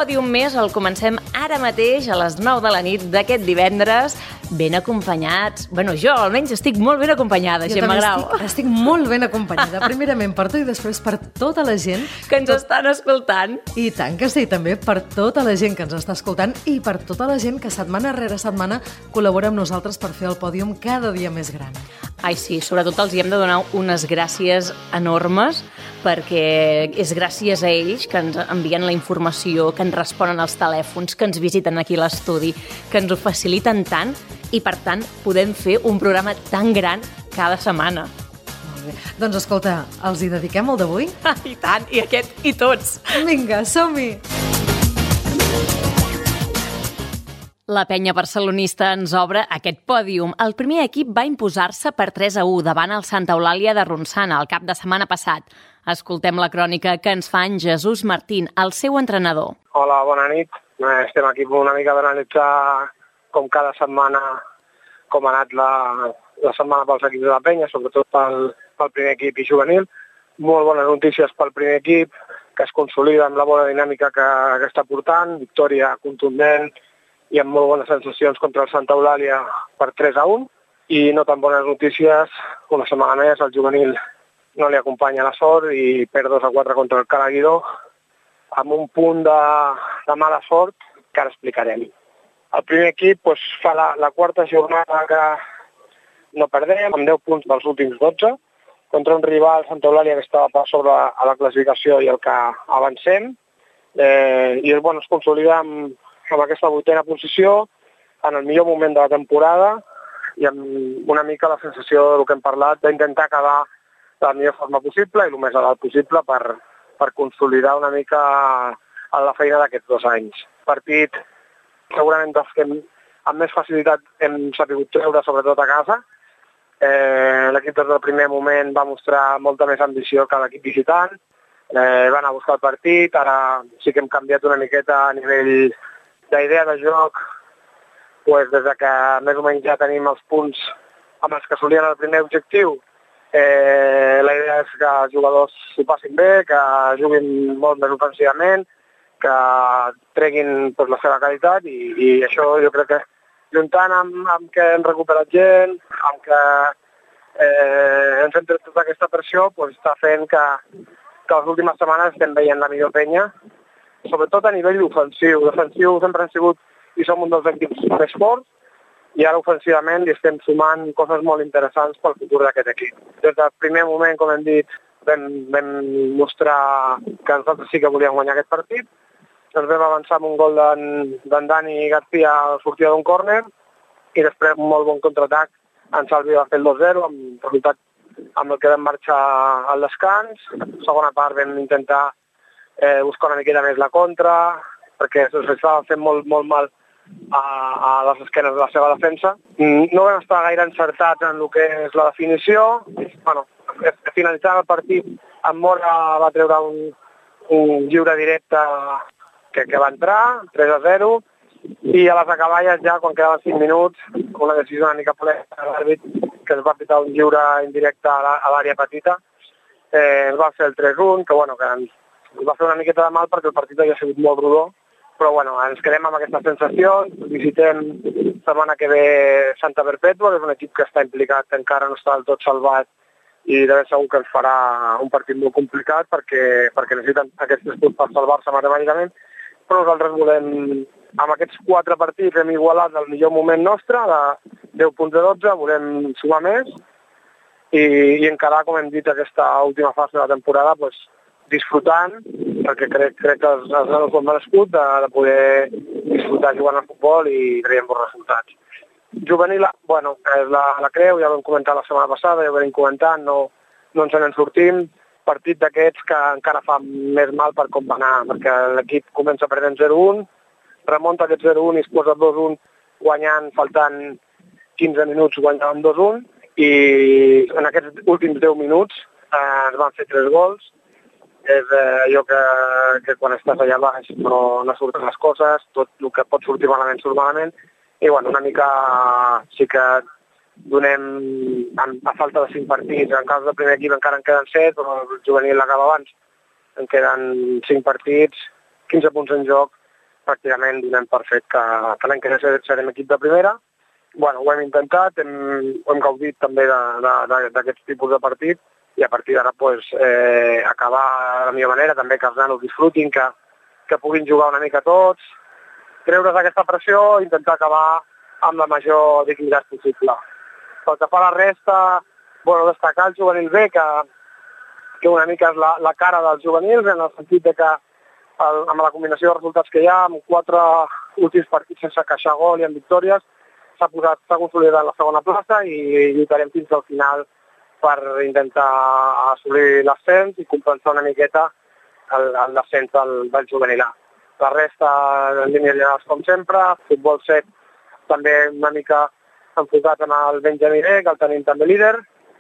pòdium més el comencem ara mateix a les 9 de la nit d'aquest divendres, ben acompanyats. Bueno, jo almenys estic molt ben acompanyada, Gemma Grau. Estic molt ben acompanyada, primerament per tu i després per tota la gent que ens estan escoltant. I tant que sí, també per tota la gent que ens està escoltant i per tota la gent que setmana rere setmana col·labora amb nosaltres per fer el pòdium cada dia més gran. Ai, sí, sobretot els hi hem de donar unes gràcies enormes perquè és gràcies a ells que ens envien la informació, que ens responen als telèfons, que ens visiten aquí a l'estudi, que ens ho faciliten tant i, per tant, podem fer un programa tan gran cada setmana. Molt bé. Doncs escolta, els hi dediquem el d'avui? I tant, i aquest i tots. Vinga, som-hi! La penya barcelonista ens obre aquest pòdium. El primer equip va imposar-se per 3-1 davant el Santa Eulàlia de Ronçana el cap de setmana passat. Escoltem la crònica que ens fa en Jesús Martín, el seu entrenador. Hola, bona nit. Estem aquí una mica d'analitzar com cada setmana com ha anat la setmana pels equips de la penya, sobretot pel primer equip i juvenil. Molt bones notícies pel primer equip, que es consolida amb la bona dinàmica que està portant, victòria contundent i amb molt bones sensacions contra el Santa Eulàlia per 3-1. I no tan bones notícies, una setmana més, el juvenil no li acompanya la sort i perd 2-4 contra el Calaguidó, amb un punt de mala sort que ara explicarem. El primer equip fa la quarta jornada que no perdem, amb 10 punts dels últims 12, contra un rival, Santa Eulàlia, que estava per sobre a la classificació i el que avancem. I es consolida amb aquesta 8a posició, en el millor moment de la temporada i amb una mica la sensació del que hem parlat, d'intentar acabar de la millor forma possible i el més a dalt possible per consolidar una mica la feina d'aquests 2 anys. Partit segurament dels que amb més facilitat hem sabut treure, sobretot a casa. L'equip des del primer moment va mostrar molta més ambició que l'equip visitant. Va anar a buscar el partit, ara sí que hem canviat una miqueta a nivell d'idea de joc, des de que més o menys ja tenim els punts amb els que solien el primer objectiu. La idea és que els jugadors s'ho passin bé, que juguin molt més ofensivament, que treguin la seva qualitat i això jo crec que juntant amb que hem recuperat gent, amb que ens hem tret tota aquesta pressió, està fent que les últimes setmanes estem veient la millor penya, sobretot a nivell ofensiu. Defensiu sempre han sigut i som un dels equips més forts i ara ofensivament li estem sumant coses molt interessants pel futur d'aquest equip. Des del primer moment, com hem dit, vam mostrar que nosaltres sí que volíem guanyar aquest partit. Ens vam avançar amb un gol d'en Dani García a la sortida d'un córner i després un molt bon contraatac. En Salvi va fer el 2-0 amb resultat amb el que vam marxar al descans. Segona part vam intentar buscar una miqueta més la contra, perquè s'estava fent molt mal a les esquenes de la seva defensa. No vam estar gaire encertats en el que és la definició. Finalitzant el partit, en Mora va treure un lliure directe que va entrar, 3-0, i a les acaballes ja, quan quedaven 5 minuts, una decisió una mica polèmica de l'àrbit, que es va pitar un lliure indirecte a l'àrea petita, es va fer el 3-1, que ens va fer una miqueta de mal perquè el partit havia sigut molt rodó, però ens quedem amb aquesta sensació. Visitem setmana que ve Santa Perpètua, que és un equip que està implicat, encara no està del tot salvat i de ben segur que ens farà un partit molt complicat perquè necessiten aquests 3 punts per salvar-se matemàticament, però nosaltres volem, amb aquests 4 partits hem igualat el millor moment nostre, de 10 punts de 12, volem sumar més i encarar, com hem dit, aquesta última fase de la temporada disfrutant, perquè crec que els nanos ho han merescut de poder disfrutar jugant al futbol i traient bons resultats. Juvenil, és la creu, ja ho vam comentar la setmana passada, ja ho vam comentar, no ens en sortim. Partit d'aquests que encara fa més mal per com va anar, perquè l'equip comença perdent 0-1, remunta aquest 0-1 i es posa 2-1 guanyant, faltant 15 minuts guanyant 2-1, i en aquests últims 10 minuts ens van fer 3 gols. És allò que quan estàs allà baix no surten les coses, tot el que pot sortir malament surt malament, i una mica sí que donem, a falta de 5 partits, en cas del primer equip encara en queden 7, però el juvenil l'acaba abans, en queden 5 partits, 15 punts en joc, pràcticament donem per fet que l'any que ve serem equip de primera. Bueno, ho hem intentat, hem gaudit també d'aquests tipus de partit i a partir d'ara acabar de la millor manera, també que els nanos disfrutin, que puguin jugar una mica tots, treure's aquesta pressió i intentar acabar amb la major dignitat possible. Pel que fa a la resta, destacar el juvenil B, que una mica és la cara dels juvenils, en el sentit que amb la combinació de resultats que hi ha, amb 4 últims partits sense queixar gol i amb victòries, s'ha consolidat la segona plaça i lluitarem fins al final per intentar assolir l'ascens i compensar una miqueta el descens del juvenil A. La resta, en línies generals, com sempre, futbol 7 també una mica enfocat en el Benjamí B, que el tenim també líder,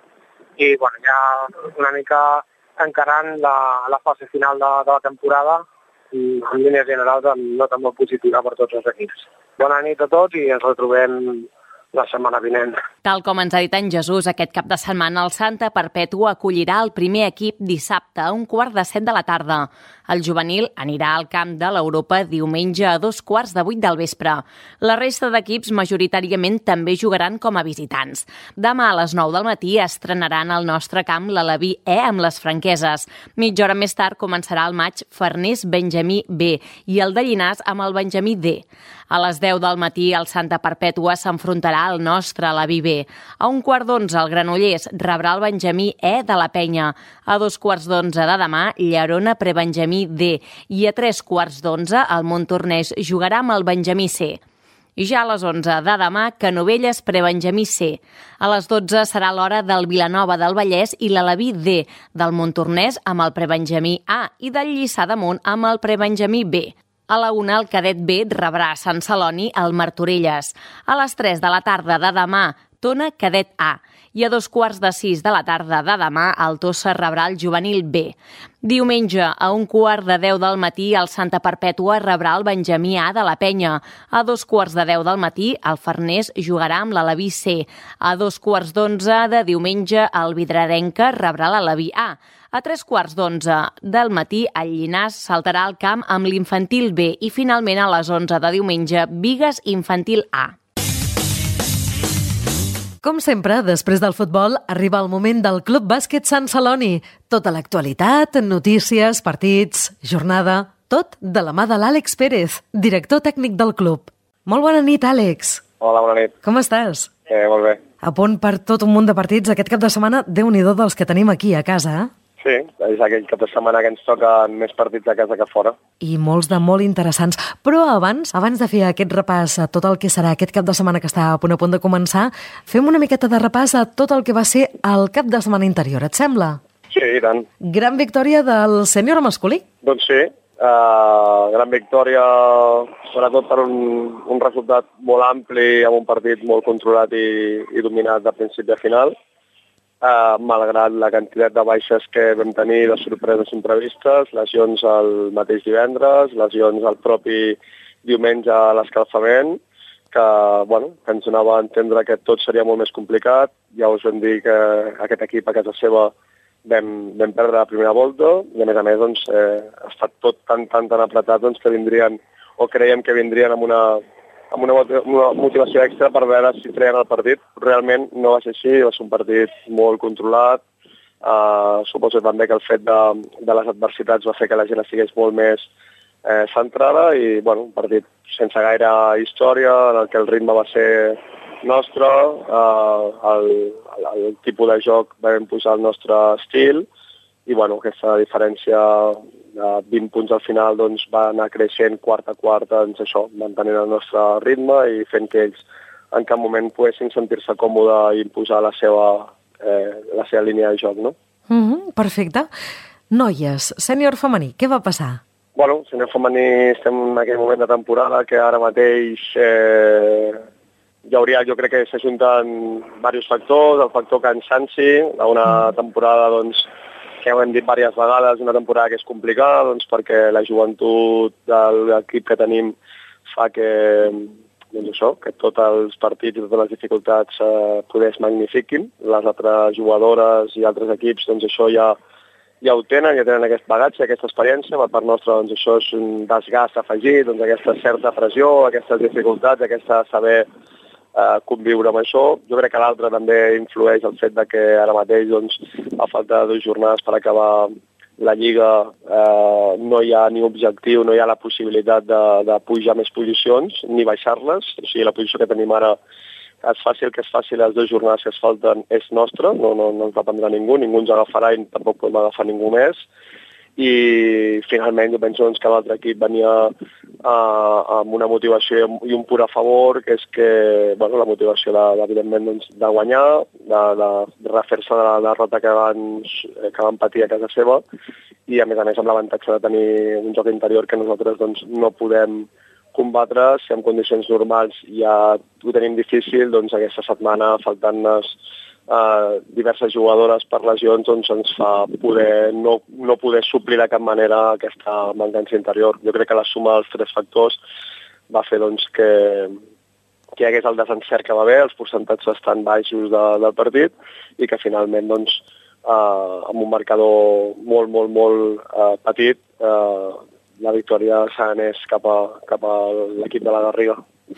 i ja una mica encarant la fase final de la temporada, en línies generals amb nota molt positiva per tots els equips. Bona nit a tots i ens retrobem la setmana vinent. Tal com ens ha dit en Jesús, aquest cap de setmana el Santa Perpètua acollirà el primer equip dissabte a 7:15 de la tarda. El juvenil anirà al camp de l'Europa diumenge a 7:15 del vespre. La resta d'equips majoritàriament també jugaran com a visitants. Demà a les 9 del matí estrenaran al nostre camp l'Aleví E amb les franqueses. Mitja hora més tard començarà el maig Farners Benjamí B i el de Llinars amb el Benjamí D. A les 10 del matí el Santa Perpètua s'enfrontarà al nostre Aleví B. A 11:15 el Granollers rebrà el Benjamí E de la Penya. A 2:15 de demà Llerona Prebenjamí D i a 3:15 el Montornès jugarà amb el Benjamí C. I ja a les 11 de demà, Canovelles Prebenjamí C. A les 12 serà l'hora del Vilanova del Vallès i l'Aleví D, del Montornès amb el Prebenjamí A i del Lliçà d'Amunt amb el Prebenjamí B. A la 1 el cadet B rebrà a Sant Celoni el Martorelles. A les 3 de la tarda de demà, Tona cadet A. I a 5:45 de la tarda de demà, el Tossa rebrà el juvenil B. Diumenge, a 9:15 del matí, el Santa Perpètua rebrà el Benjamí A de la Penya. A 9:15 del matí, el Farners jugarà amb l'Aleví C. A 11:15 de diumenge, el Vidrarenca rebrà l'Aleví A. A 3:15 del matí, el Llinars saltarà al camp amb l'Infantil B i finalment a les 11 de diumenge, Bigues Infantil A. Com sempre, després del futbol, arriba el moment del Club Bàsquet Sant Celoni. Tota l'actualitat, notícies, partits, jornada, tot de la mà de l'Àlex Pérez, director tècnic del club. Molt bona nit, Àlex. Hola, bona nit. Com estàs? Molt bé. A punt per tot un munt de partits aquest cap de setmana, Déu-n'hi-do dels que tenim aquí a casa, eh? Sí, és aquell cap de setmana que ens toquen més partits a casa que fora. I molts de molt interessants. Però abans de fer aquest repàs a tot el que serà aquest cap de setmana que està a punt de començar, fem una miqueta de repàs a tot el que va ser el cap de setmana interior, et sembla? Sí, i tant. Gran victòria del sènior masculí. Doncs sí, gran victòria, sobretot per un resultat molt ampli, amb un partit molt controlat i dominat de principi a final. Malgrat la quantitat de baixes que vam tenir, de sorpreses imprevistes, lesions el mateix divendres, lesions el propi diumenge a l'escalfament, que ens donava a entendre que tot seria molt més complicat. Ja us vam dir que aquest equip a casa seva vam perdre la primera volta i a més ha estat tot tan apretat que vindrien, o creiem que vindrien amb una motivació extra per veure si treien el partit. Realment no va ser així, va ser un partit molt controlat. Suposo també que el fet de les adversitats va fer que la gent estigués molt més centrada i un partit sense gaire història, en el que el ritme va ser nostre, el tipus de joc vam posar el nostre estil i aquesta diferència de 20 punts al final va anar creixent quart a quart, això, mantenint el nostre ritme i fent que ells en cap moment poguessin sentir-se còmode i imposar la seva línia de joc, no? Perfecte. Noies, sènior femení, què va passar? Sènior femení estem en aquell moment de temporada que ara mateix jo crec que s'ajunten diversos factors, el factor cansanci, una temporada que ja ho hem dit diverses vegades, una temporada que és complicada perquè la joventut de l'equip que tenim fa que tots els partits i totes les dificultats poder es magnifiquin. Les altres jugadores i altres equips, això ja ja ho tenen, ja tenen aquest bagatge, aquesta experiència. Per part nostra, doncs, això és un desgast afegit, doncs, aquesta certa pressió, aquestes dificultats, aquesta saber conviure amb això. Jo crec que l'altre també influeix el fet de que ara mateix, doncs, a falta de 2 jornades per acabar la Lliga, no hi ha ni objectiu, no hi ha la possibilitat de pujar més posicions ni baixar-les. O sigui, la posició que tenim ara, es faci el que es faci, les 2 jornades que es falten és nostra, no ens va prendre ningú ens agafarà i tampoc podem agafar ningú més. I finalment jo penso doncs, que l'altre equip venia amb una motivació i un pur a favor, que és que la motivació evidentment doncs, de guanyar, de refer-se de la derrota que van patir a casa seva, i a més amb l'avantatge de tenir un joc interior que nosaltres doncs, no podem combatre. Si en condicions normals ja ho tenim difícil, doncs aquesta setmana, faltant-nos diverses jugadores per lesions, doncs ens fa no poder suplir de cap manera aquesta mancança interior. Jo crec que la suma dels 3 factors va fer doncs, que hi hagués el desencert que va haver, els percentatges estan baixos del partit, i que finalment doncs, amb un marcador molt petit, la victòria s'anés cap a l'equip de la Garriga.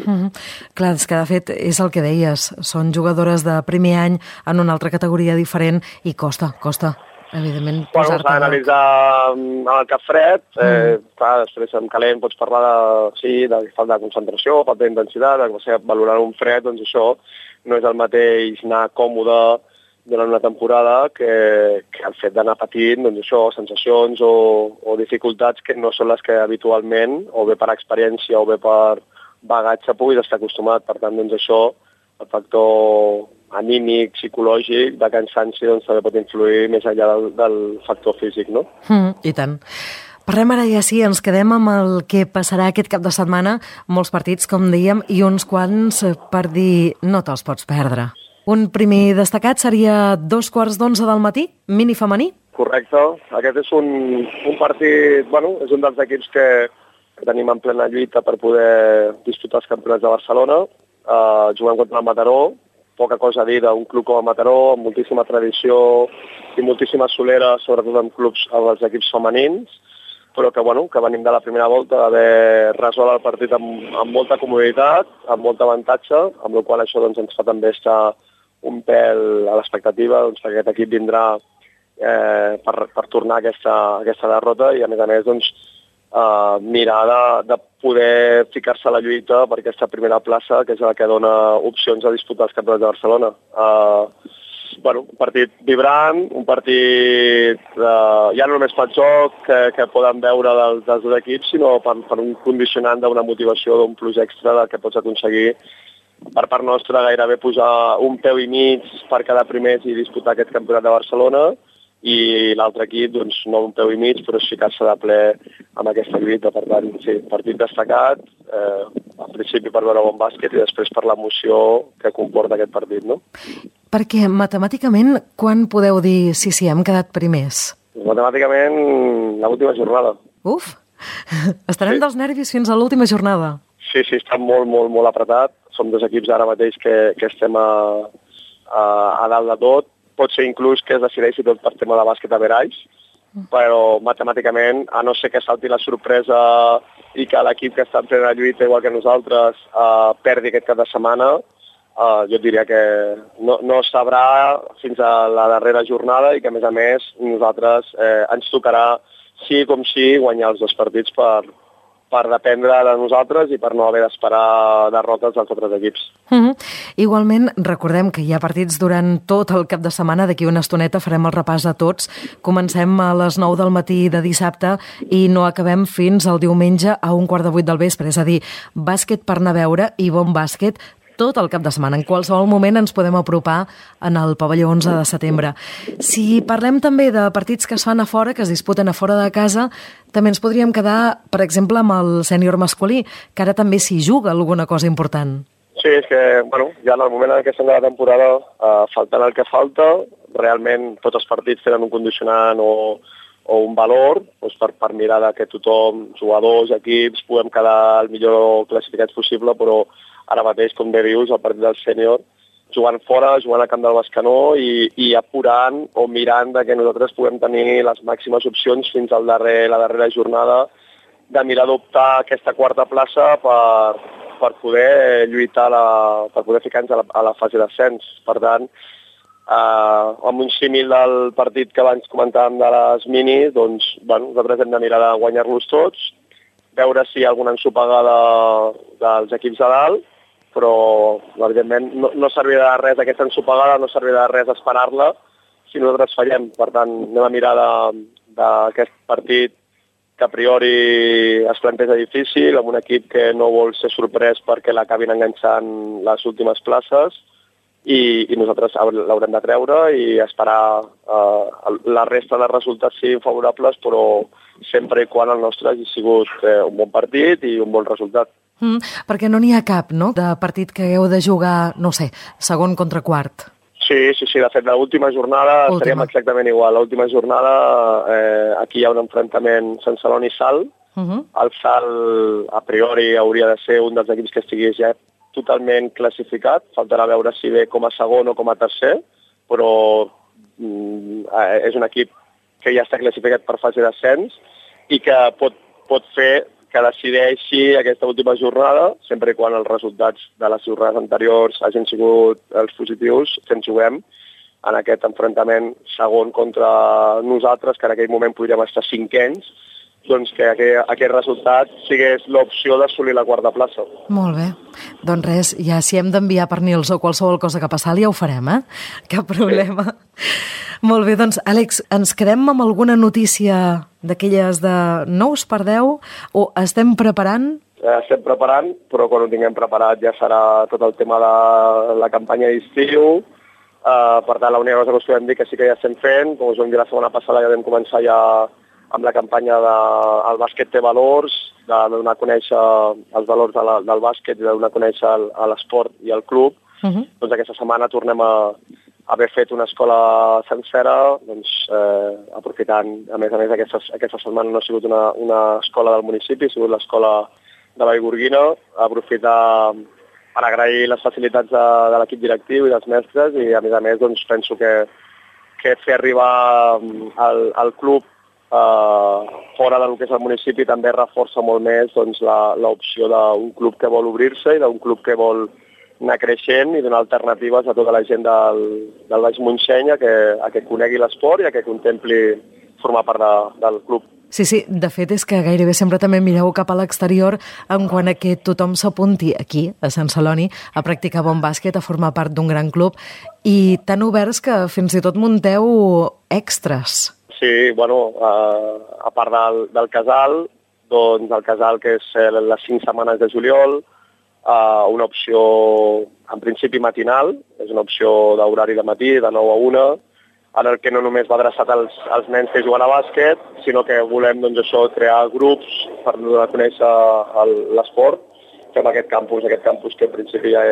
Clar, és que de fet és el que deies, són jugadores de primer any en una altra categoria diferent i costa, evidentment, posar-te... S'ha d'analitzar amb el cap fred, després en calent pots parlar de falta de concentració, falta d'intensitat, valorar un fred, doncs això no és el mateix anar còmode durant una temporada que el fet d'anar patint, doncs això, sensacions o dificultats que no són les que habitualment, o bé per experiència o bé per bagatge, puguis estar acostumat. Per tant, doncs això, el factor anímic, psicològic, de cansanci, doncs també pot influir més enllà del factor físic, no? I tant. Parlem ara ja sí, ens quedem amb el que passarà aquest cap de setmana, molts partits, com dèiem, i uns quants per dir no te'ls pots perdre. Un primer destacat seria 2:15 del matí, mini femení? Correcte. Aquest és un partit, és un dels equips que tenim en plena lluita per poder disputar els campionats de Barcelona. Juguem contra el Mataró, poca cosa a dir d'un club com el Mataró, amb moltíssima tradició i moltíssima solera, sobretot amb clubs, amb els equips femenins, però que venim de la primera volta d'haver resolt el partit amb molta comoditat, amb molt avantatge, amb la qual cosa això doncs, ens fa també estar un pèl a l'expectativa, doncs, que aquest equip vindrà per tornar aquesta derrota i a més doncs, mirar de poder ficar-se a la lluita per aquesta primera plaça, que és la que dona opcions a disputar els campionats de Barcelona. Un partit vibrant, un partit ja no només pel joc que poden veure dels 2 equips, sinó per un condicionant d'una motivació, d'un plus extra del que pots aconseguir per part nostra gairebé posar un peu i mig per cada primers i disputar aquest campionat de Barcelona, i l'altre equip, doncs, no un peu i mig, però ficar-se de ple amb aquesta lluita. Per tant, sí, partit destacat, al principi per veure bon bàsquet i després per l'emoció que comporta aquest partit, no? Perquè matemàticament, quan podeu dir sí, hem quedat primers? Matemàticament, l'última jornada. Uf! Estarem dels nervis fins a l'última jornada. Sí, està molt apretat. Som 2 equips ara mateix que estem a dalt de tot. Pot ser inclús que es decideixi tot per tema de bàsquet a Verais, però matemàticament, a no ser que salti la sorpresa i que l'equip que està en plena lluita, igual que nosaltres, perdi aquest cap de setmana, jo diria que no es sabrà fins a la darrera jornada i que, a més, nosaltres ens tocarà, sí com sí, guanyar els 2 partits per dependre de nosaltres i per no haver d'esperar derrotes dels altres equips. Igualment, recordem que hi ha partits durant tot el cap de setmana. D'aquí una estoneta farem el repàs de tots. Comencem a les 9 del matí de dissabte i no acabem fins al diumenge a 7:15 del vespre. És a dir, bàsquet per anar a veure i bon bàsquet tot el cap de setmana. En qualsevol moment ens podem apropar en el pavelló 11 de setembre. Si parlem també de partits que es fan a fora, que es disputen a fora de casa, també ens podríem quedar, per exemple, amb el sènior masculí, que ara també s'hi juga alguna cosa important. Sí, és que, ja en el moment en què estem de la temporada, faltant el que falta, realment tots els partits tenen un condicionant o un valor, doncs per mirar que tothom, jugadors, equips, puguem quedar el millor classificats possible, però ara mateix, com bé dius, el partit del sènior jugant fora, jugant al camp del Bescanó i apurant o mirant que nosaltres puguem tenir les màximes opcions fins a la darrera jornada de mirar d'optar aquesta quarta plaça per poder lluitar, per poder ficar-nos a la fase d'ascens. Per tant, amb un símil del partit que abans comentàvem de les minis, doncs, nosaltres hem de mirar de guanyar-los tots, veure si hi ha alguna ensopegada dels equips de dalt, però, evidentment, no servirà de res aquesta ensopegada, no servirà de res esperar-la si nosaltres fallem. Per tant, anem a mirar d'aquest partit que a priori es planteja difícil, amb un equip que no vol ser sorprès perquè l'acabin enganxant les últimes places, i nosaltres l'haurem de treure i esperar la resta de resultats siguin favorables, però sempre i quan el nostre hagi sigut un bon partit i un bon resultat. Perquè no n'hi ha cap, no?, de partit que hagueu de jugar, no sé, segon contra quart. Sí, de fet, l'última jornada estaríem exactament igual. L'última jornada, aquí hi ha un enfrontament Sant Celoni-Salt. El Salt, a priori, hauria de ser un dels equips que estigués ja totalment classificat. Faltarà veure si ve com a segon o com a tercer, però és un equip que ja està classificat per fase d'ascens i que pot fer que decideixi aquesta última jornada, sempre i quan els resultats de les jornades anteriors hagin sigut els positius, que ens juguem en aquest enfrontament segon contra nosaltres, que en aquell moment podríem estar cinquens, doncs que aquest resultat sigués l'opció d'assolir la quarta plaça. Molt bé. Doncs res, ja si hem d'enviar pernils o qualsevol cosa que passar, ja ho farem, Cap problema. Sí. Molt bé, doncs, Àlex, ens quedem amb alguna notícia d'aquelles de no us perdeu o estem preparant? Estem preparant, però quan ho tinguem preparat ja serà tot el tema de la campanya d'estiu. Per tant, l'única cosa que us podem dir que sí que ja estem fent, com us vam dir la setmana passada, ja vam començar ja amb la campanya del bàsquet té valors, de donar a conèixer els valors del bàsquet i de donar a conèixer l'esport i el club. Doncs aquesta setmana tornem a haver fet una escola sencera, doncs, aprofitant, a més, aquesta setmana no ha sigut una escola del municipi, ha sigut l'escola de Vallgorguina, aprofitar per agrair les facilitats de l'equip directiu i dels mestres i, a més, doncs, penso que fer arribar al club fora del que és el municipi també reforça molt més doncs, l'opció d'un club que vol obrir-se i d'un club que vol anar creixent i donar alternatives a tota la gent del Baix Montseny a que conegui l'esport i a que contempli formar part del club. Sí, de fet és que gairebé sempre també mireu cap a l'exterior en quant a que tothom s'apunti aquí, a Sant Celoni, a practicar bon bàsquet, a formar part d'un gran club i tan oberts que fins i tot munteu extras. Sí, a part del casal, doncs el casal que és les 5 setmanes de juliol, una opció en principi matinal, és una opció d'horari de matí, de 9 a 1, en el que no només va adreçat als nens que juguen a bàsquet, sinó que volem crear grups per donar a conèixer l'esport. Fem aquest campus que en principi ja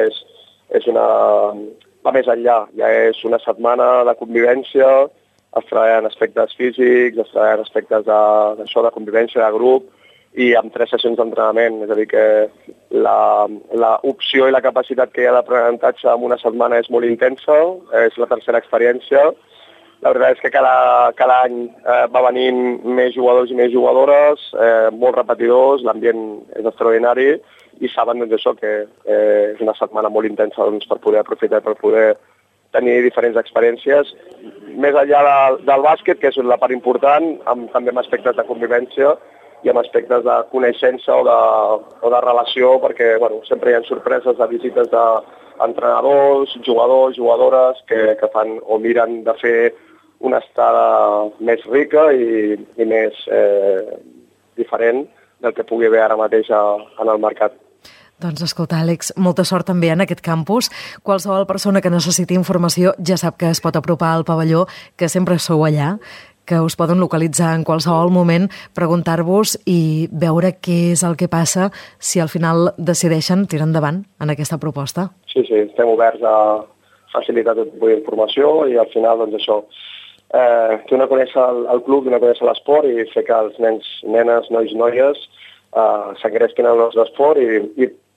va més enllà, ja és una setmana de convivència, es treballen aspectes físics, es treballen aspectes de convivència, de grup, i amb 3 sessions d'entrenament. És a dir, que l'opció i la capacitat que hi ha d'aprenentatge en una setmana és molt intensa, és la tercera experiència. La veritat és que cada any va venint més jugadors i més jugadores, molt repetidors, l'ambient és extraordinari i saben que és una setmana molt intensa per poder aprofitar, per poder tenir diferents experiències, més enllà del bàsquet, que és la part important, també amb aspectes de convivència i amb aspectes de coneixença o de relació, perquè sempre hi ha sorpreses de visites d'entrenadors, jugadors, jugadores, que fan o miren de fer una estada més rica i més diferent del que pugui haver ara mateix en el mercat. Doncs escolta, Àlex, molta sort també en aquest campus. Qualsevol persona que necessiti informació ja sap que es pot apropar al pavelló, que sempre sou allà, que us poden localitzar en qualsevol moment, preguntar-vos i veure què és el que passa si al final decideixen tirar endavant en aquesta proposta. Sí, estem oberts a facilitar tot tipus d'informació i al final, doncs això, donar a conèixer el club, donar a conèixer l'esport i fer que els nens, nenes, nois, noies s'engresquin al nostre esport i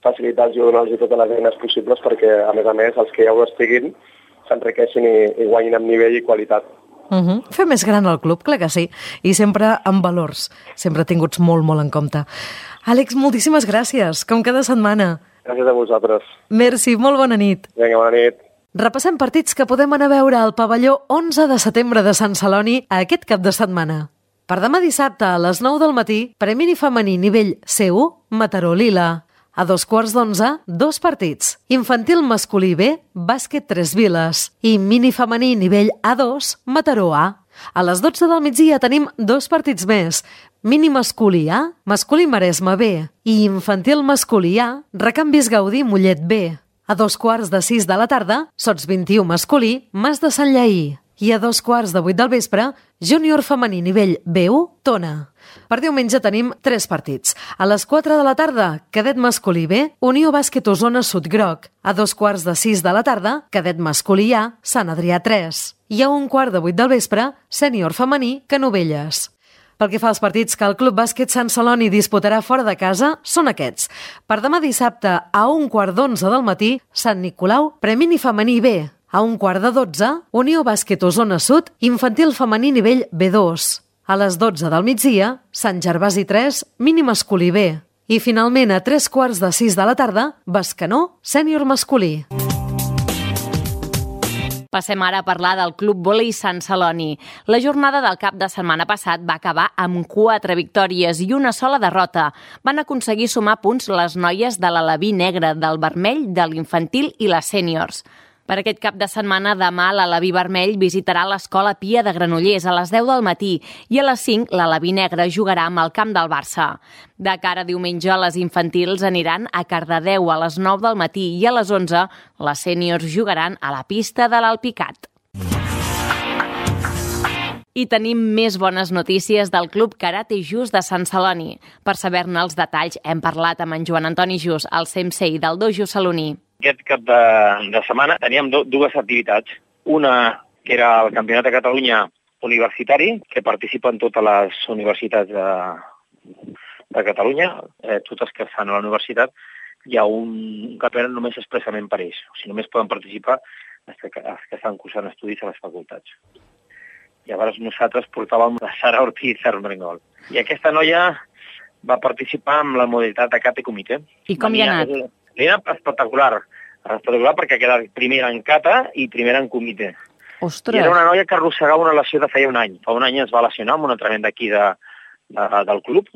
facilitar-los i donar-los totes les eines possibles perquè, a més, els que ja ho estiguin s'enriqueixin i guanyin amb nivell i qualitat. Fer més gran el club, clar que sí, i sempre amb valors, sempre tinguts molt, molt en compte. Àlex, moltíssimes gràcies, com cada setmana. Gràcies a vosaltres. Merci, molt bona nit. Vinga, bona nit. Repassem partits que podem anar a veure al pavelló 11 de setembre de Sant Celoni aquest cap de setmana. Per demà dissabte a les 9 del matí, premi femení nivell C1, Mataró-Lila. A 11:15, 2 partits. Infantil masculí B, bàsquet 3 Viles. I mini femení nivell A2, Mataró A. A les 12 del migdia tenim 2 partits més. Mini masculí A, masculí Maresme B. I infantil masculí A, recanvis Gaudí Mollet B. A 5:45 de la tarda, Sots 21 masculí, Mas de Sant Lleí. I a 7:15 del vespre, júnior femení nivell B1, Tona. Per diumenge tenim 3 partits. A les 4 de la tarda, cadet masculí B, Unió Bàsquet Osona Sud-Groc. A 5:45 de la tarda, cadet masculí A, Sant Adrià 3. I a 7:15 del vespre, sènior femení, Canovelles. Pel que fa als partits que el Club Bàsquet Sant Celoni disputarà fora de casa, són aquests. Per demà dissabte, a 11:15 del matí, Sant Nicolau, Premini femení B. A 11:45, Unió Bàsquet Osona Sud, infantil femení nivell B2. A les 12 del migdia, Sant Gervasi 3, mini masculí B. I finalment, a 3:15 de la tarda, Bescanó, sènior masculí. Passem ara a parlar del Club Vòlei Sant Celoni. La jornada del cap de setmana passat va acabar amb 4 victòries i una sola derrota. Van aconseguir sumar punts les noies de l'Aleví negre, del vermell, de l'infantil i les sèniors. Per aquest cap de setmana, demà l'Aleví vermell visitarà l'Escola Pia de Granollers a les 10 del matí i a les 5 l'Aleví negre jugarà amb el camp del Barça. De cara a diumenge, les infantils aniran a Cardedeu a les 9 del matí i a les 11 les sèniors jugaran a la pista de l'Alpicat. I tenim més bones notícies del Club Karate Just de Sant Celoni. Per saber-ne els detalls hem parlat amb en Joan Antoni Just, el sensei del dojo saloní. Aquest cap de setmana teníem dues activitats. Una que era el Campionat de Catalunya universitari, que participen totes les universitats de Catalunya, totes que estan a la universitat. Hi ha un campionat només expressament per ells. O sigui, només poden participar els que estan cursant estudis a les facultats. Llavors nosaltres portàvem la Sara Ortiz Armengol. I aquesta noia va participar en la modalitat de kata i comitè. I com hi ha anat? Li ha anat espectacular perquè ha quedat primera en kata i primera en comitè. Ostres! I era una noia que arrossegava una lesió de feia un any. Fa un any es va lesionar amb un entrenament d'aquí del club.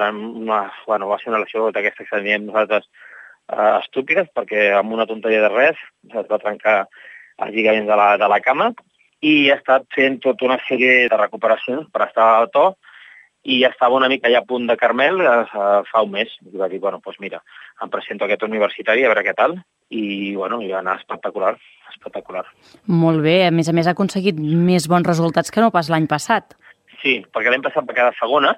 Va ser una lesió d'aquestes que teníem nosaltres estúpides, perquè amb una tonteria de res es va trencar els lligaments de la cama i ha estat fent tota una sèrie de recuperacions per estar al to i estava una mica ja a punt de Carmel fa un mes. I va dir, mira, em presento a aquest universitari a veure què tal i va anar espectacular. Molt bé, a més ha aconseguit més bons resultats que no pas l'any passat. Sí, perquè l'any passat va quedar segona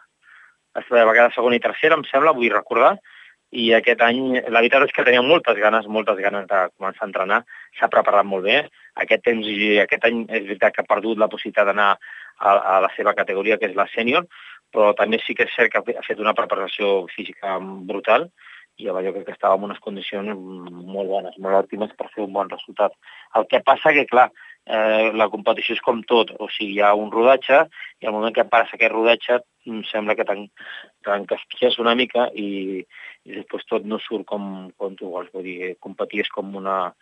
i tercera, em sembla, vull recordar, i aquest any, la veritat és que tenia moltes ganes de començar a entrenar, s'ha preparat molt bé. Aquest any és veritat que ha perdut la possibilitat d'anar a la seva categoria, que és la sènior, però també sí que és cert que ha fet una preparació física brutal i jo crec que estava en unes condicions molt bones, molt òptimes per fer un bon resultat. El que passa que, clar, la competició és com tot, o sigui, hi ha un rodatge i al moment que pares aquest rodatge em sembla que t'encasquilles una mica i després tot no surt com tu vols. Vull dir, competir és com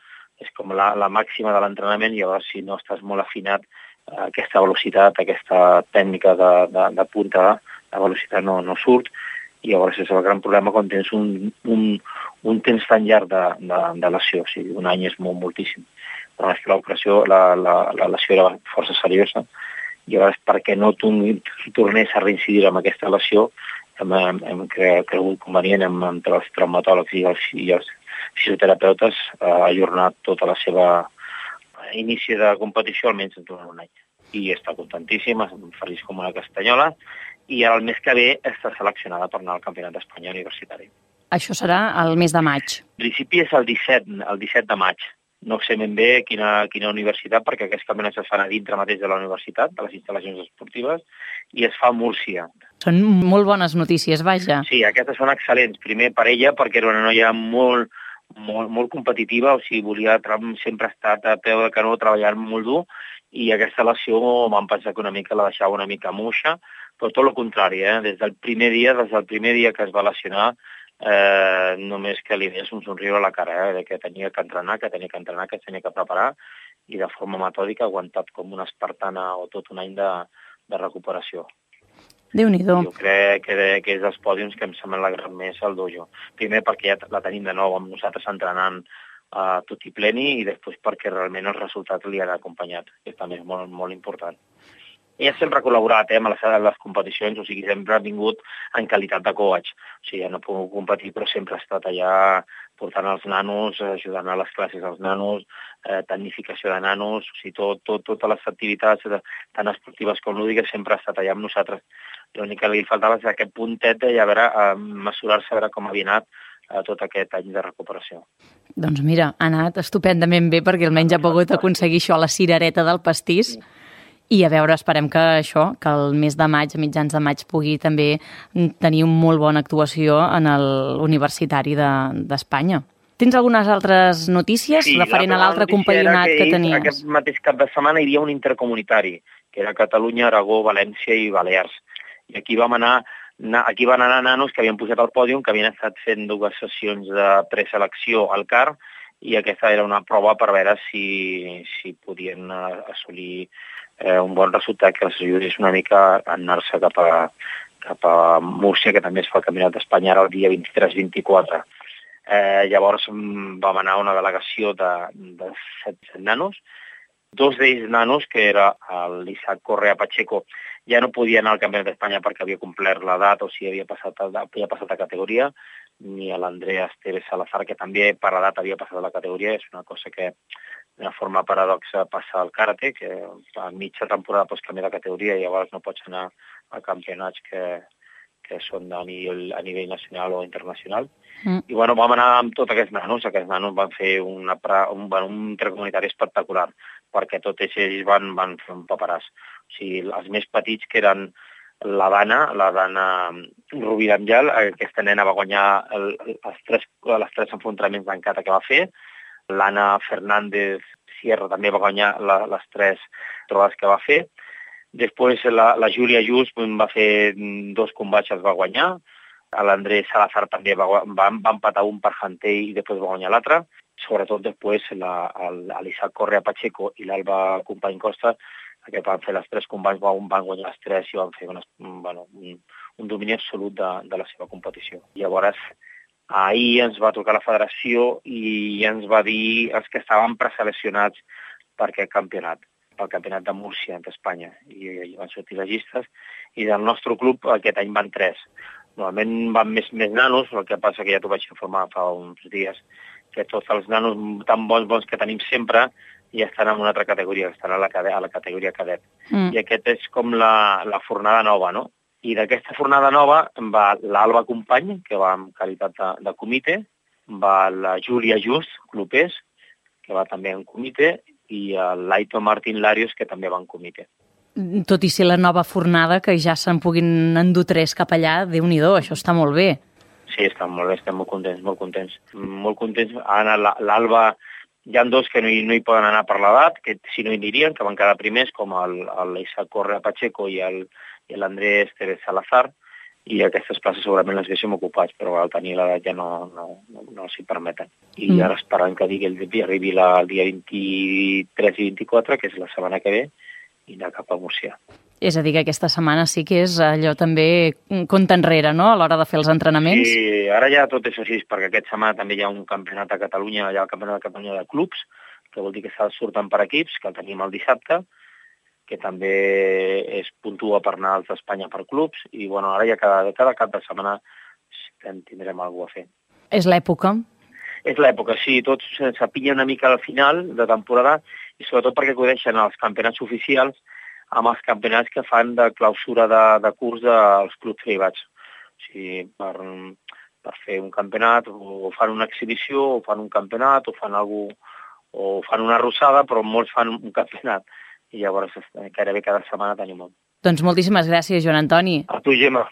la màxima de l'entrenament i llavors si no estàs molt afinat aquesta velocitat, aquesta tècnica de punta, la velocitat no surt i llavors és el gran problema quan tens un temps tan llarg de lesió, o sigui, un any és moltíssim. Però és que l'operació, la lesió era força seriosa i llavors perquè no tornés a reincidir amb aquesta lesió hem cregut convenient entre els traumatòlegs i els fisioterapeutes ajornar tota la seva inici de competició almenys durant un any. I està contentíssima, feliç com una castanyola, i ara el mes que ve està seleccionada per anar al Campionat d'Espanya universitari. Això serà el mes de maig. En principi és el 17 de maig. No sé ben bé quina universitat, perquè aquests campionats es fan a dintre mateix de la universitat, de les instal·lacions esportives, i es fa a Múrcia. Són molt bones notícies, vaja. Sí, aquestes són excel·lents. Primer per ella, perquè era una noia molt competitiva, o sigui, sempre ha estat a peu de canó treballant molt dur, i aquesta lesió vam pensar que una mica la deixava una mica moixa, però tot el contrari, des del primer dia que es va lesionar, només que li veies un somriure a la cara, que tenia que entrenar, que tenia que preparar, i de forma metòdica ha aguantat com una espartana o tot un any de recuperació. Déu-n'hi-do. Jo crec que és dels pòdiums que em sembla alegrat més el dojo. Primer perquè ja la tenim de nou amb nosaltres entrenant tot i pleni, i després perquè realment els resultats li han acompanyat, que també és molt, molt important. Ella sempre ha col·laborat amb les competicions, o sigui, sempre ha vingut en qualitat de coach. O sigui, ja no puc competir, però sempre ha estat allà portant els nanos, ajudant a les classes als nanos, tecnificació de nanos, o sigui, totes les activitats, tant esportives com lúdiques, sempre ha estat allà amb nosaltres. L'únic que li faltava és aquest puntet de mesurar-se, a veure com havia anat tot aquest any de recuperació. Doncs mira, ha anat estupendament bé, perquè almenys ha pogut aconseguir això, la cirereta del pastís. I a veure, esperem que el mes de maig, a mitjans de maig, pugui també tenir una molt bona actuació en l'Universitari d'Espanya. Tens algunes altres notícies referent a l'altre companyonat que tenies? Aquest mateix cap de setmana hi havia un intercomunitari, que era Catalunya, Aragó, València i Balears. I aquí van anar nanos que havien pujat al pòdium, que havien estat fent 2 sessions de preselecció al CAR, i aquesta era una prova per veure si podien assolir un bon resultat que els ajudés una mica a anar-se cap a Múrcia, que també es fa el Campionat d'Espanya ara el dia 23-24. Llavors vam anar una delegació de 7 nanos. 2 d'ells nanos, que era l'Isaac Correa Pacheco, ja no podia anar al Campionat d'Espanya perquè havia complert l'edat, o sigui, havia passat a categoria, ni a l'Andrea Esteves Salazar, que també per l'edat havia passat a la categoria. És una cosa que d'una forma paradoxa passa al karate, que a mitja temporada pots canviar de categoria i llavors no pots anar a campionats que són a nivell nacional o internacional. I bueno, vam anar amb tots aquests nanos van fer un intercomunitari espectacular, perquè tots ells van fer un paperàs. O sigui, els més petits, que eren la Dana Rubí d'Amjal, aquesta nena va guanyar els 3 enfrontaments d'encata que va fer. L'Anna Fernández Sierra també va guanyar les 3 trobades que va fer. Després la Júlia Just va fer 2 combats, els va guanyar. L'Andrés Salazar també va empatar un per Hantei i després va guanyar l'altre. Sobretot després l'Isaac Correa Pacheco i l'Alba Company Costa, que van fer les 3 combats, van guanyar les 3 i van fer un domini absolut de la seva competició. Llavors, ahir ens va trucar la federació i ens va dir els que estaven preseleccionats per aquest campionat, pel campionat de Múrcia d'Espanya. I van sortir les llistes, i del nostre club aquest any van 3. Normalment van més nanos, el que passa que ja t'ho vaig informar fa uns dies, que tots els nanos tan bons que tenim sempre ja estan en una altra categoria, que estan a la categoria cadet. I aquest és com la fornada nova, no? I d'aquesta fornada nova va l'Alba Company, que va en qualitat de comitè, va la Júlia Just, clubers, que va també en comitè, i l'Aito Martín Larios, que també va en comitè. Tot i ser la nova fornada, que ja se'n puguin endur 3 cap allà, Déu-n'hi-do, això està molt bé. Sí, està molt bé, estem molt contents. Molt contents. Ara l'Alba, hi ha 2 que no hi poden anar per l'edat, que si no hi anirien, que van quedar primers, com l'Isaac Correa Pacheco i l'Andrés Esteves Salazar, i aquestes places segurament les haguéssim ocupats, però al tenir l'edat ja no s'hi permeten. I ara esperant que arribi el dia 23 i 24, que és la setmana que ve, i anar cap a Múrcia. És a dir, que aquesta setmana sí que és allò també compte enrere, no?, a l'hora de fer els entrenaments. Sí, ara ja tot és així, perquè aquesta setmana també hi ha un campionat a Catalunya, hi ha el campionat de Catalunya de clubs, que vol dir que surten per equips, que el tenim el dissabte, que també es puntua per anar als d'Espanya per clubs, i bueno, ara ja cada cap de setmana tindrem alguna cosa a fer. És l'època? És l'època, sí, tots s'apillen una mica al final de temporada, i sobretot perquè acudeixen als campionats oficials amb els campionats que fan de clausura de curs dels clubs privats. O sigui, per fer un campionat, o fan una exhibició, o fan un campionat, o fan una arrossada, però molts fan un campionat. I llavors gairebé cada setmana tenim un. Doncs moltíssimes gràcies, Joan Antoni. A tu, Gemma.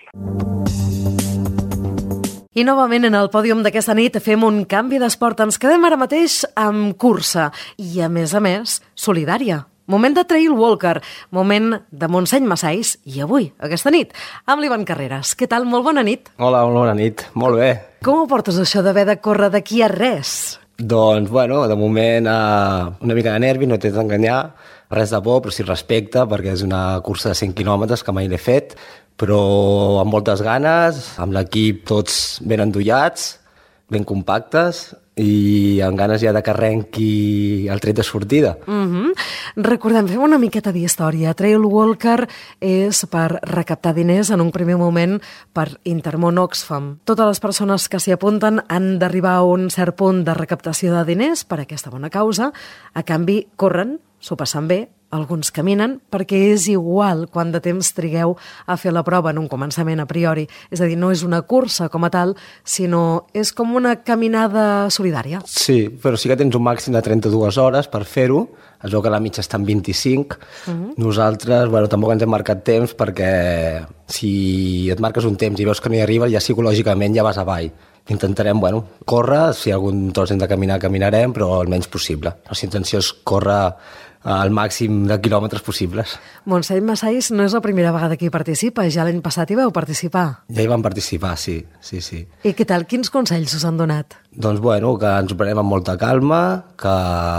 I novament en el pòdium d'aquesta nit fem un canvi d'esport. Ens quedem ara mateix amb cursa i, a més, solidària. Moment de trail walker, moment de Montseny Massais i avui, aquesta nit, amb l'Ivan Carreras. Què tal? Molt bona nit. Hola, molt bona nit. Molt bé. Com ho portes això d'haver de córrer d'aquí a res? Doncs, bueno, de moment una mica de nervis, no t'he d'enganyar, res de por, però sí respecte, perquè és una cursa de 100 quilòmetres que mai l'he fet, però amb moltes ganes, amb l'equip tots ben endollats, ben compactes, i amb ganes ja de que arrenqui el tret de sortida. Recordem, fem una miqueta d'història. Trail Walker és per recaptar diners en un primer moment per Intermón Oxfam. Totes les persones que s'hi apunten han d'arribar a un cert punt de recaptació de diners per a aquesta bona causa. A canvi, corren, s'ho passen bé, alguns caminen, perquè és igual quant de temps trigueu a fer la prova en un començament a priori. És a dir, no és una cursa com a tal, sinó és com una caminada solidària. Sí, però sí que tens un màxim de 32 hores per fer-ho. Es veu que la mitja està en 25. Nosaltres, bueno, tampoc ens hem marcat temps perquè si et marques un temps i veus que no hi arribes, ja psicològicament ja vas avall. Intentarem, bueno, córrer, si algun tros hem de caminar, caminarem, però el menys possible. La intenció és córrer al màxim de quilòmetres possibles. Montseny Massais no és la primera vegada que hi participa, ja l'any passat hi vau participar. Ja hi vam participar, sí. I què tal? Quins consells us han donat? Doncs, bueno, que ens ho prenem amb molta calma, que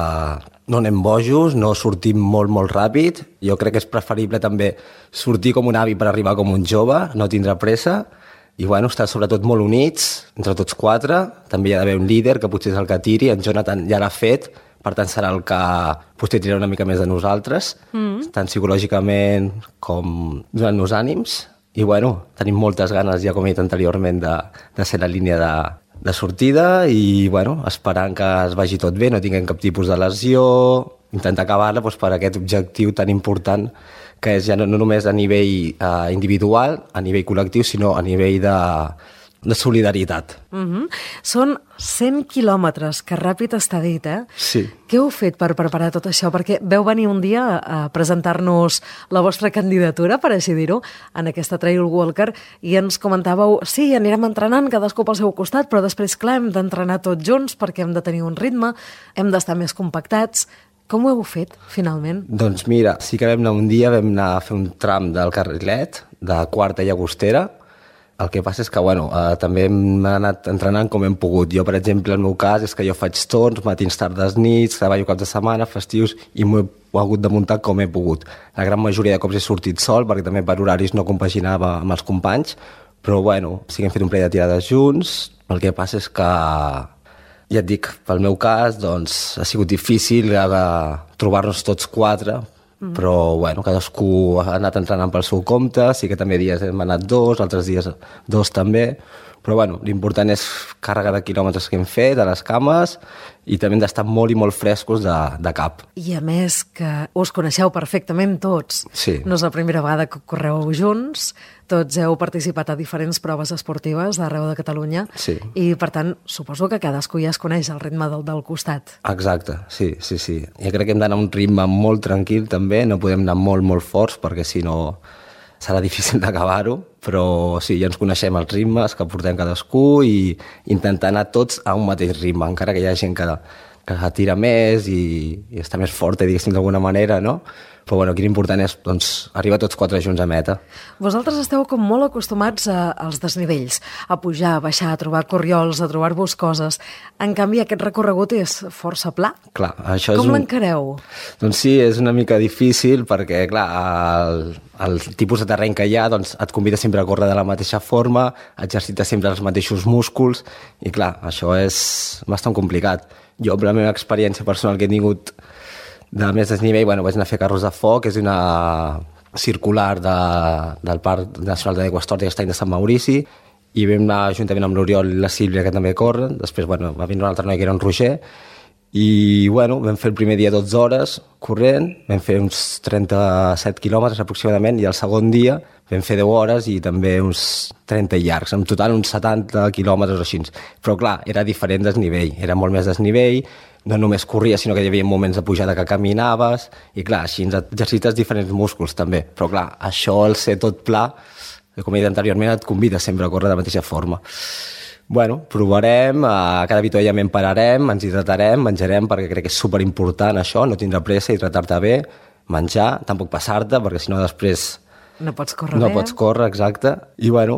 no anem bojos, no sortim molt ràpid. Jo crec que és preferible també sortir com un avi per arribar com un jove, no tindre pressa, i bueno, estar sobretot molt units, entre tots quatre. També hi ha d'haver un líder que potser és el que tiri, en Jonathan ja l'ha fet, per tant serà el que potser tirarà una mica més de nosaltres, tant psicològicament com donant-nos ànims. I bueno, tenim moltes ganes, ja com he dit anteriorment, de ser la línia de sortida i bueno, esperant que es vagi tot bé, no tinguem cap tipus de lesió, intentar acabar-la doncs, per aquest objectiu tan important que és ja no només a nivell individual, a nivell col·lectiu, sinó a nivell de solidaritat. Són 100 quilòmetres, que ràpid està dit, eh? Sí. Què heu fet per preparar tot això? Perquè veu venir un dia a presentar-nos la vostra candidatura, per així dir-ho, en aquesta Trail Walker, i ens comentàveu, sí, anirem entrenant cadascú pel seu costat, però després, clar, hem d'entrenar tots junts perquè hem de tenir un ritme, hem d'estar més compactats. Com ho heu fet, finalment? Doncs mira, sí que vam anar un dia, vam anar a fer un tram del Carrilet, de Quarta i Llagostera. El que passa és que, bueno, també hem anat entrenant com hem pogut. Jo, per exemple, el meu cas és que jo faig torns, matins, tardes, nits, treballo caps de setmana, festius, i m'ho he hagut de muntar com he pogut. La gran majoria de cops he sortit sol, perquè també per horaris no compaginava amb els companys, però, bueno, sí que hem fet un parell de tirades junts. El que passa és que, ja et dic, pel meu cas, doncs, ha sigut difícil trobar-nos tots quatre, però bueno, cadascú ha anat entrenant pel seu compte, sí que també dies hem anat dos, altres dies dos també, però bueno, l'important és càrrega de quilòmetres que hem fet a les cames i també hem d'estar molt i molt frescos de cap. I a més que us coneixeu perfectament tots. Sí. No és la primera vegada que correu junts, tots heu participat a diferents proves esportives d'arreu de Catalunya, sí. I per tant suposo que cadascú ja es coneix el ritme del costat. Exacte, sí. Jo crec que hem d'anar a un ritme molt tranquil també, no podem anar molt forts perquè si no serà difícil d'acabar-ho, però sí, ja ens coneixem els ritmes que portem cadascú i intentar anar tots a un mateix ritme, encara que hi ha gent que tira més i està més forta, diguéssim, d'alguna manera, no? Però bueno, aquí l'important és doncs, arribar tots quatre junts a meta. Vosaltres esteu com molt acostumats als desnivells, a pujar, a baixar, a trobar corriols, a trobar-vos coses. En canvi, aquest recorregut és força pla. Clar, això com l'encareu? Doncs sí, és una mica difícil perquè, clar, el tipus de terreny que hi ha doncs, et convida sempre a córrer de la mateixa forma, exercitar sempre els mateixos músculs i, clar, això és bastant complicat. Jo, per la meva experiència personal que he tingut de més desnivell, bueno, vaig anar a fer carros de foc, és una circular del Parc Nacional d'Aigüestort i Estany de Sant Maurici, i vam anar juntament amb l'Oriol i la Sílvia, que també corren. Després, bueno, va vindre un altre noi que era en Roger, I, bueno, vam fer el primer dia 12 hores corrent, vam fer uns 37 quilòmetres aproximadament, i el segon dia vam fer 10 hores i també uns 30 llargs, en total uns 70 quilòmetres o així. Però, clar, era diferent desnivell, era molt més desnivell, no només corries, sinó que hi havia moments de pujada que caminaves, i, clar, així exercites diferents músculs, també. Però, clar, això, al ser tot pla, com he dit anteriorment, et convida sempre a córrer de la mateixa forma. Bueno, provarem, a cada avituallament pararem, ens hidratarem, menjarem, perquè crec que és superimportant això, no tindre pressa, hidratar-te bé, menjar, tampoc passar-te, perquè si no després... No pots córrer bé. No pots córrer, exacte. I bueno...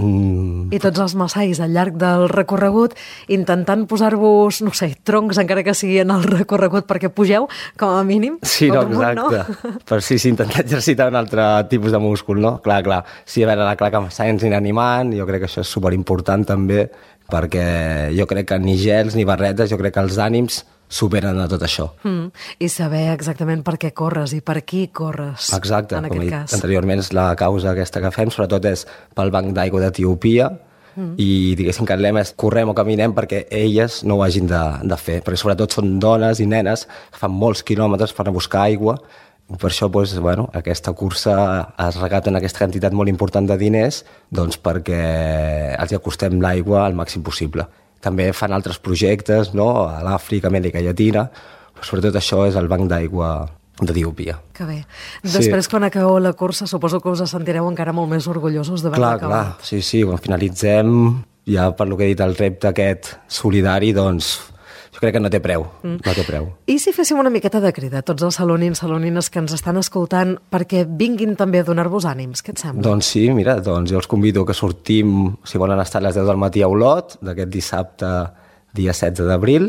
I tots els masais al llarg del recorregut intentant posar-vos, no sé, troncs, encara que sigui en el recorregut, perquè pugeu, com a mínim. Sí, no, exacte. No? Per sí, intentar exercitar un altre tipus de múscul, no? Clar. Sí, a veure, clar que m'està animant, jo crec que això és superimportant també, perquè jo crec que ni gels ni barretes, jo crec que els ànims superen a tot això. I saber exactament per què corres i per qui corres. Exacte, en com he dit cas. anteriorment, la causa aquesta que fem sobretot és pel banc d'aigua d'Etiòpia, i diguéssim que el lema és correm o caminem perquè elles no ho hagin de fer, perquè sobretot són dones i nenes que fan molts quilòmetres per anar a buscar aigua. Per això, doncs, bueno, aquesta cursa es recapten aquesta quantitat molt important de diners, doncs, perquè els acostem l'aigua al màxim possible. També fan altres projectes, no?, a l'Àfrica, Amèrica Llatina, però sobretot això és el banc d'aigua d'Etiòpia. Que bé. Després, quan acabeu la cursa, suposo que us sentireu encara molt més orgullosos d'haver-la acabat. Clar, sí, quan finalitzem, ja per lo que he dit, el repte aquest solidari, doncs, jo crec que no té preu, no té preu. I si féssim una miqueta de crida a tots els salonins, salonines que ens estan escoltant perquè vinguin també a donar-vos ànims, què et sembla? Doncs sí, mira, doncs jo els convido que sortim, si volen estar a les 10 del matí a Olot, d'aquest dissabte, dia 16 d'abril.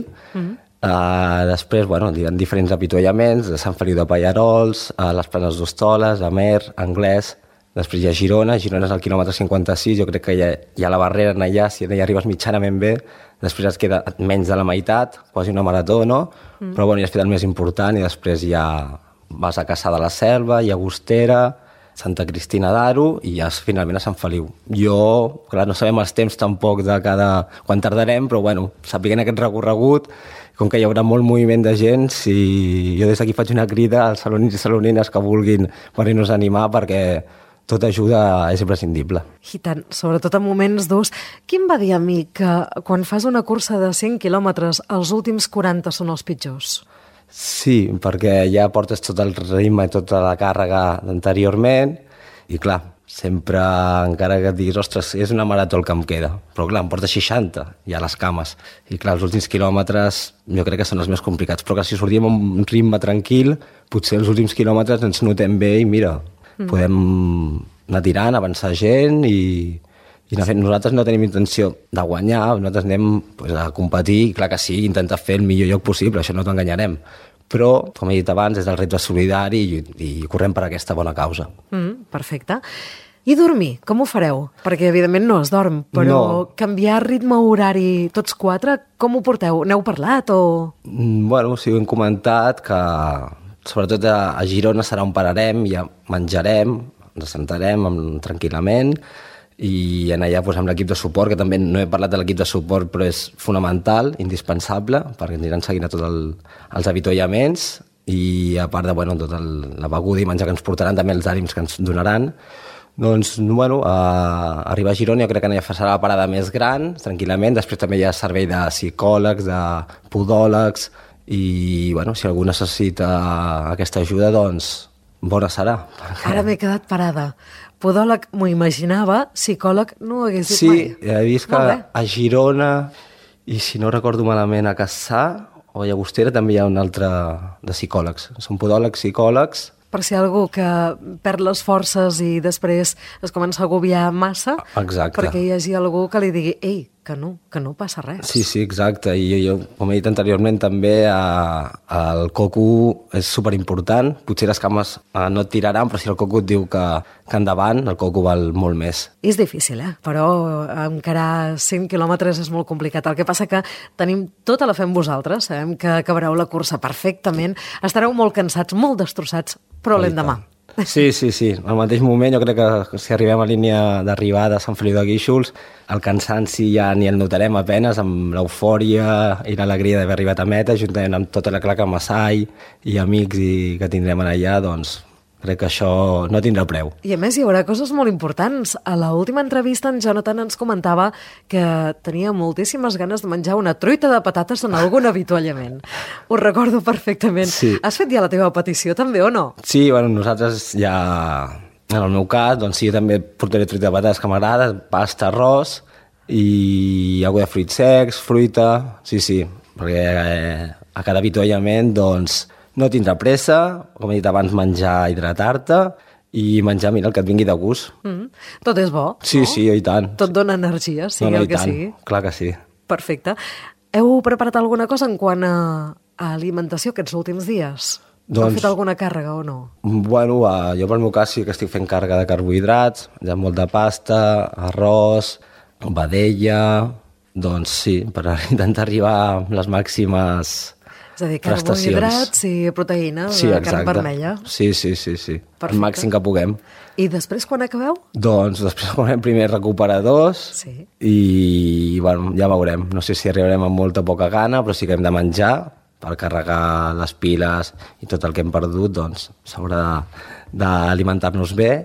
Després, bueno, hi ha diferents avituallaments, a Sant Feliu de Pallarols, a les Planes d'Hostoles, a Mer, a Anglès. Després hi ha Girona és al quilòmetre 56, jo crec que hi ha la barrera allà, si allà arribes mitjanament bé, després es queda menys de la meitat, quasi una marató, no? Però bueno, ja has fet el més important, i després ja vas a Cassà de la Selva, Llagostera, Santa Cristina d'Aro, i ja finalment a Sant Feliu. Jo, clar, no sabem els temps tampoc de quan tardarem, però bueno, sapiguent aquest recorregut, com que hi haurà molt moviment de gent, si jo des d'aquí faig una crida als salonins i salonines que vulguin venir-nos a animar, perquè tota ajuda és imprescindible. I tant, sobretot en moments durs. Qui em va dir a mi que quan fas una cursa de 100 quilòmetres els últims 40 són els pitjors? Sí, perquè ja portes tot el ritme i tota la càrrega anteriorment, i clar, sempre, encara que et diguis, ostres, és una marató el que em queda, però clar, em porta 60 ja les cames, i clar, els últims quilòmetres jo crec que són els més complicats, però que si sortim amb un ritme tranquil, potser els últims quilòmetres ens notem bé i mira, podem anar tirant, avançar gent, i nosaltres no tenim intenció de guanyar, nosaltres anem a competir, i clar que sí, intentar fer el millor lloc possible, això no t'ho enganyarem. Però, com he dit abans, és el repte solidari i correm per aquesta bona causa. Perfecte. I dormir, com ho fareu? Perquè, evidentment, no es dorm, però canviar ritme horari tots quatre, com ho porteu? N'heu parlat o...? Bueno, sí, ho hem comentat, que sobretot a Girona serà on pararem, ja menjarem, ens assentarem tranquil·lament, i en allà amb l'equip de suport, que també no he parlat de l'equip de suport, però és fonamental, indispensable, perquè ens aniran seguint a tots els avituallaments, i a part de tota la beguda i menjar que ens portaran, també els ànims que ens donaran. Doncs, bueno, arribar a Girona jo crec que ja serà la parada més gran, tranquil·lament. Després també hi ha servei de psicòlegs, de podòlegs, i si algú necessita aquesta ajuda, doncs bona serà. Ara m'he quedat parada. Podòleg m'ho imaginava, psicòleg no ho hagués dit mai. Sí, he vist que a Girona, i si no recordo malament a Cassà o a Llagostera, també hi ha un altre de psicòlegs. Són podòlegs, psicòlegs. Per si algú que perd les forces i després es comença a agobiar massa, perquè hi hagi algú que li digui ei, que no passa res. Sí, exacte. I jo, com he dit anteriorment, també el coco és superimportant. Potser les cames no et tiraran, però si el coco et diu que endavant, el coco val molt més. És difícil, però encarar 100 quilòmetres és molt complicat. El que passa que tenim tota la fe en vosaltres, sabem que acabareu la cursa perfectament, estareu molt cansats, molt destrossats, però l'endemà. Sí. Al mateix moment jo crec que si arribem a línia d'arribada a Sant Feliu de Guíxols, el cansanci ja ni el notarem apenes, amb l'eufòria i l'alegria d'haver arribat a meta, juntament amb tota la claca Massai i amics que tindrem allà, doncs crec que això no tindrà preu. I a més hi haurà coses molt importants. A l'última entrevista en Jonathan ens comentava que tenia moltíssimes ganes de menjar una truita de patates en algun avituallament. Ho recordo perfectament. Sí. Has fet ja la teva petició també o no? Sí, bueno, nosaltres ja, en el meu cas, doncs sí, jo també portaré truita de patates que m'agrada, pasta, arròs i alguna de fruits secs, fruita, sí, perquè a cada avituallament, doncs, no tindrà pressa, com he dit abans, menjar, hidratar-te i menjar, mira, el que et vingui de gust. Tot és bo, Sí, no? sí, i tant. Tot dona energia, sigui el que sigui. Clar que sí. Perfecte. Heu preparat alguna cosa en quant a alimentació aquests últims dies? Heu fet alguna càrrega o no? Bueno, jo pel meu cas sí que estic fent càrrega de carbohidrats, ja molt de pasta, arròs, vedella, doncs sí, per intentar arribar a les màximes És a dir, prestacions. carbohidrats i proteïna de carn vermella. Sí. Perfecte. El màxim que puguem. I després, quan acabeu? Doncs després comencem primer recuperadors Sí. i bueno, ja veurem. No sé si arribarem amb molta o poca gana, però sí que hem de menjar per carregar les piles i tot el que hem perdut, doncs s'haurà d'alimentar-nos bé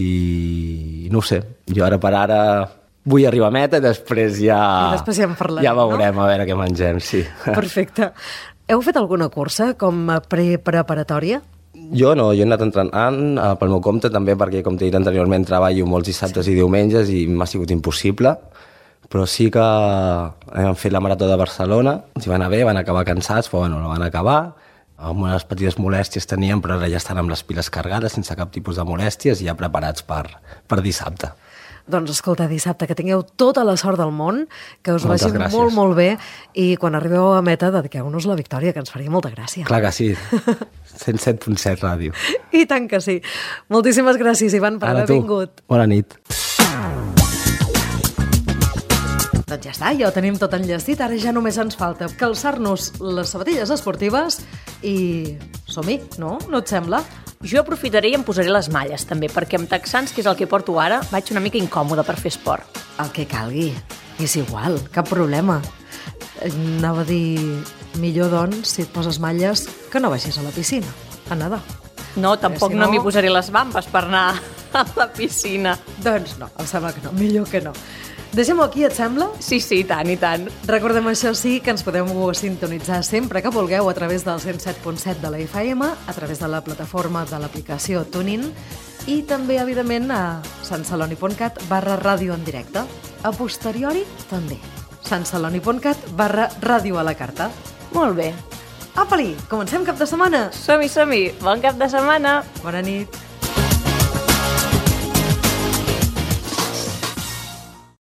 i no ho sé. Jo ara per ara vull arribar a meta i després ja en parlarem, ja veurem, no? A veure què mengem, sí. Perfecte. Heu fet alguna cursa com a preparatòria? Jo no, jo he anat entrenant pel meu compte també perquè, com t'he dit anteriorment, treballo molts dissabtes i diumenges i m'ha sigut impossible, però sí que hem fet la Marató de Barcelona, ens hi va anar bé, van acabar cansats, però bueno, la van acabar, amb unes petites molèsties teníem, però ara ja estan amb les piles carregades, sense cap tipus de molèsties i ja preparats per dissabte. Doncs escolta, dissabte, que tingueu tota la sort del món, que us Moltes vagi gràcies. molt, molt bé, i quan arribeu a meta dediqueu-nos la victòria, que ens faria molta gràcia. Clar que sí, 107.7 ràdio. I tant que sí. Moltíssimes gràcies, Ivan, per haver vingut. Bona nit. Doncs ja està, ja ho tenim tot enllestit, ara ja només ens falta calçar-nos les sabatilles esportives i som-hi, no? No et sembla? Jo aprofitaré i em posaré les malles, també, perquè amb texans, que és el que porto ara, vaig una mica incòmoda per fer esport. El que calgui. És igual, cap problema. Anava a dir, millor, doncs, si et poses malles, que no vagis a la piscina, a nedar. No, tampoc si no no m'hi posaré les bambes per anar a la piscina. Doncs no, em sembla que no, millor que no. Deixem-ho aquí, et sembla? Sí, i tant, i tant. Recordem, això sí, que ens podeu sintonitzar sempre que vulgueu a través del 107.7 de la FM, a través de la plataforma de l'aplicació TuneIn i també, evidentment, a santceloni.cat/ràdio en directe. A posteriori, també. santceloni.cat/ràdio a la carta. Molt bé. Apa-li, comencem cap de setmana. Som-hi. Bon cap de setmana. Bona nit.